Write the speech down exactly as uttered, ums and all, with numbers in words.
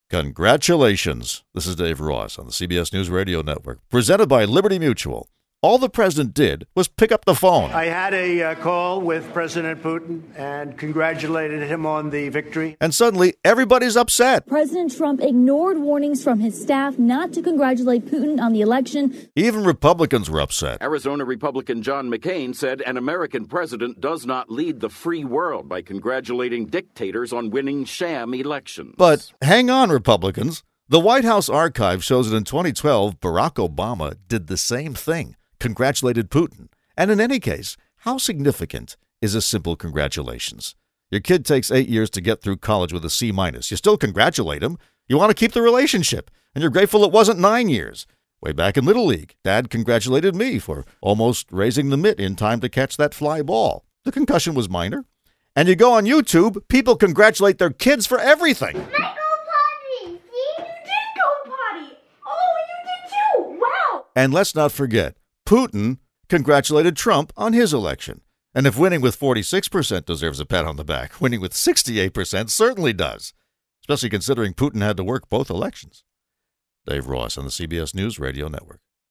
Congratulations. This is Dave Ross on the C B S News Radio Network, presented by Liberty Mutual. All the president did was pick up the phone. I had a uh, call with President Putin and congratulated him on the victory. And suddenly, everybody's upset. President Trump ignored warnings from his staff not to congratulate Putin on the election. Even Republicans were upset. Arizona Republican John McCain said an American president does not lead the free world by congratulating dictators on winning sham elections. But hang on, Republicans. The White House archive shows that in twenty twelve, Barack Obama did the same thing. Congratulated Putin. And in any case, how significant is a simple congratulations? Your kid takes eight years to get through college with a C minus. You still congratulate him. You want to keep the relationship, and you're grateful it wasn't nine years. Way back in Little League, Dad congratulated me for almost raising the mitt in time to catch that fly ball. The concussion was minor. And you go on YouTube, people congratulate their kids for everything. Michael Potty! See, you did go potty! Oh, you did too! Wow! And let's not forget, Putin congratulated Trump on his election. And if winning with forty-six percent deserves a pat on the back, winning with sixty-eight percent certainly does, especially considering Putin had to work both elections. Dave Ross on the C B S News Radio Network.